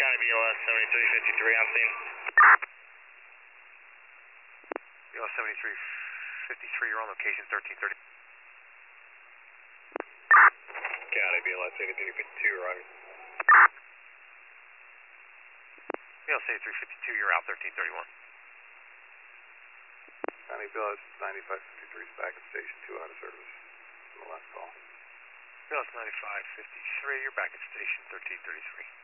County BLS 7353 on scene. BLS 7353, you're on location 1330. County BLS 7352, Roger. BLS 7352, you're out 1331. County BLS 9553 is back at station 2 out of service from the last call. BLS 9553, you're back at station 1333.